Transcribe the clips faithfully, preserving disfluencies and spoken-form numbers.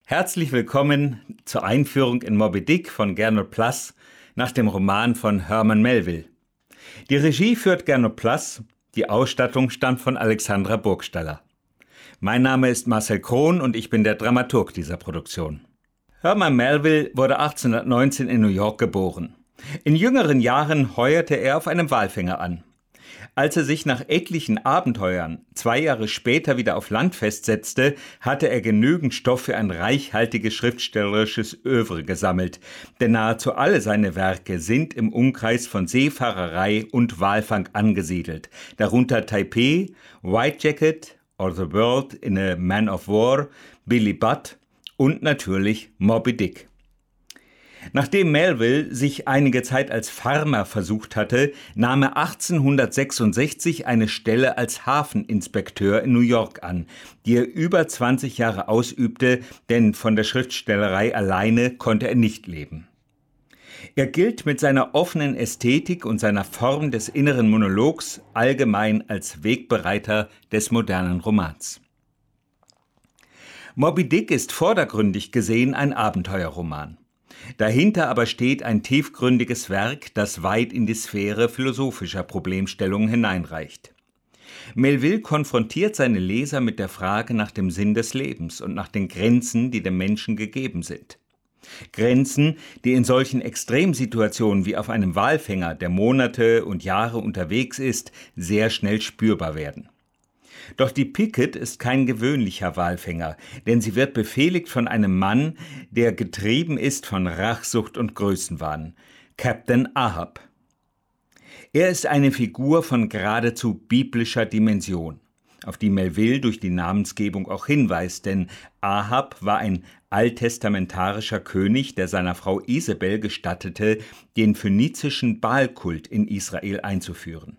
Herzlich willkommen zur Einführung in Moby Dick von Gernot Plass nach dem Roman von Herman Melville. Die Regie führt Gernot Plass, die Ausstattung stammt von Alexandra Burgstaller. Mein Name ist Marcel Krohn und ich bin der Dramaturg dieser Produktion. Herman Melville wurde achtzehnhundertneunzehn in New York geboren. In jüngeren Jahren heuerte er auf einem Walfänger an. Als er sich nach etlichen Abenteuern zwei Jahre später wieder auf Land festsetzte, hatte er genügend Stoff für ein reichhaltiges schriftstellerisches Œuvre gesammelt, denn nahezu alle seine Werke sind im Umkreis von Seefahrerei und Walfang angesiedelt, darunter Taipei, White Jacket or the World in a Man of War, Billy Budd und natürlich Moby Dick. Nachdem Melville sich einige Zeit als Farmer versucht hatte, nahm er achtzehnhundertsechsundsechzig eine Stelle als Hafeninspekteur in New York an, die er über zwanzig Jahre ausübte, denn von der Schriftstellerei alleine konnte er nicht leben. Er gilt mit seiner offenen Ästhetik und seiner Form des inneren Monologs allgemein als Wegbereiter des modernen Romans. Moby Dick ist vordergründig gesehen ein Abenteuerroman. Dahinter aber steht ein tiefgründiges Werk, das weit in die Sphäre philosophischer Problemstellungen hineinreicht. Melville konfrontiert seine Leser mit der Frage nach dem Sinn des Lebens und nach den Grenzen, die dem Menschen gegeben sind. Grenzen, die in solchen Extremsituationen wie auf einem Walfänger, der Monate und Jahre unterwegs ist, sehr schnell spürbar werden. Doch die Pickett ist kein gewöhnlicher Walfänger, denn sie wird befehligt von einem Mann, der getrieben ist von Rachsucht und Größenwahn, Captain Ahab. Er ist eine Figur von geradezu biblischer Dimension, auf die Melville durch die Namensgebung auch hinweist, denn Ahab war ein alttestamentarischer König, der seiner Frau Isabel gestattete, den phönizischen Baalkult in Israel einzuführen.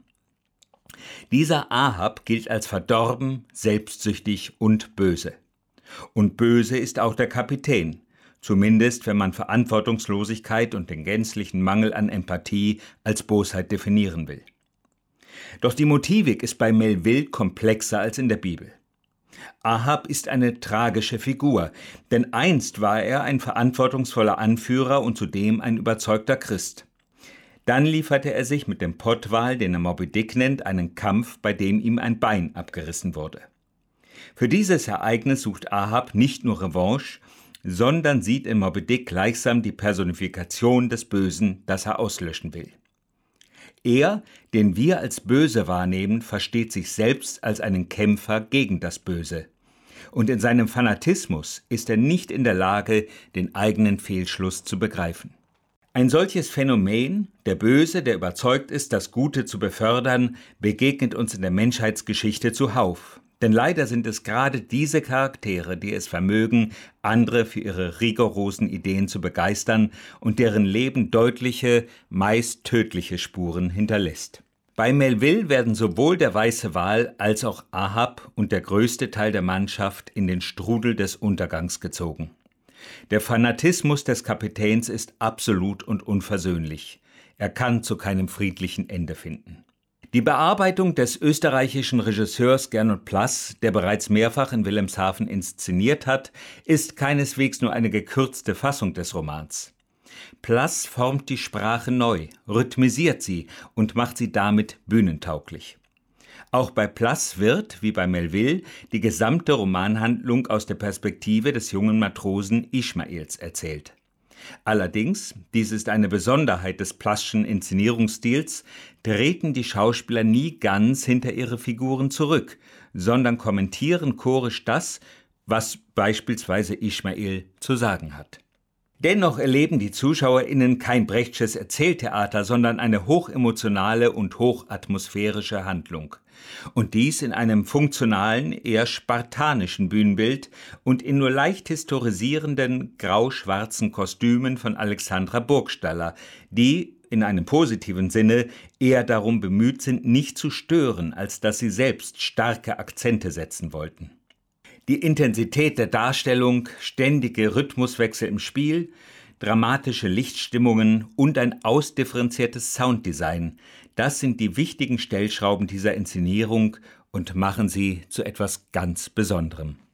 Dieser Ahab gilt als verdorben, selbstsüchtig und böse. Und böse ist auch der Kapitän, zumindest wenn man Verantwortungslosigkeit und den gänzlichen Mangel an Empathie als Bosheit definieren will. Doch die Motivik ist bei Melville komplexer als in der Bibel. Ahab ist eine tragische Figur, denn einst war er ein verantwortungsvoller Anführer und zudem ein überzeugter Christ. Dann lieferte er sich mit dem Pottwal, den er Moby Dick nennt, einen Kampf, bei dem ihm ein Bein abgerissen wurde. Für dieses Ereignis sucht Ahab nicht nur Revanche, sondern sieht in Moby Dick gleichsam die Personifikation des Bösen, das er auslöschen will. Er, den wir als böse wahrnehmen, versteht sich selbst als einen Kämpfer gegen das Böse. Und in seinem Fanatismus ist er nicht in der Lage, den eigenen Fehlschluss zu begreifen. Ein solches Phänomen, der Böse, der überzeugt ist, das Gute zu befördern, begegnet uns in der Menschheitsgeschichte zuhauf. Denn leider sind es gerade diese Charaktere, die es vermögen, andere für ihre rigorosen Ideen zu begeistern und deren Leben deutliche, meist tödliche Spuren hinterlässt. Bei Melville werden sowohl der weiße Wal als auch Ahab und der größte Teil der Mannschaft in den Strudel des Untergangs gezogen. Der Fanatismus des Kapitäns ist absolut und unversöhnlich. Er kann zu keinem friedlichen Ende finden. Die Bearbeitung des österreichischen Regisseurs Gernot Plass, der bereits mehrfach in Wilhelmshaven inszeniert hat, ist keineswegs nur eine gekürzte Fassung des Romans. Plass formt die Sprache neu, rhythmisiert sie und macht sie damit bühnentauglich. Auch bei Plass wird, wie bei Melville, die gesamte Romanhandlung aus der Perspektive des jungen Matrosen Ishmaels erzählt. Allerdings, dies ist eine Besonderheit des Plass'schen Inszenierungsstils, treten die Schauspieler nie ganz hinter ihre Figuren zurück, sondern kommentieren chorisch das, was beispielsweise Ishmael zu sagen hat. Dennoch erleben die ZuschauerInnen kein Brechtsches Erzähltheater, sondern eine hochemotionale und hochatmosphärische Handlung. Und dies in einem funktionalen, eher spartanischen Bühnenbild und in nur leicht historisierenden, grau-schwarzen Kostümen von Alexandra Burgstaller, die, in einem positiven Sinne, eher darum bemüht sind, nicht zu stören, als dass sie selbst starke Akzente setzen wollten. Die Intensität der Darstellung, ständige Rhythmuswechsel im Spiel, dramatische Lichtstimmungen und ein ausdifferenziertes Sounddesign, das sind die wichtigen Stellschrauben dieser Inszenierung und machen sie zu etwas ganz Besonderem.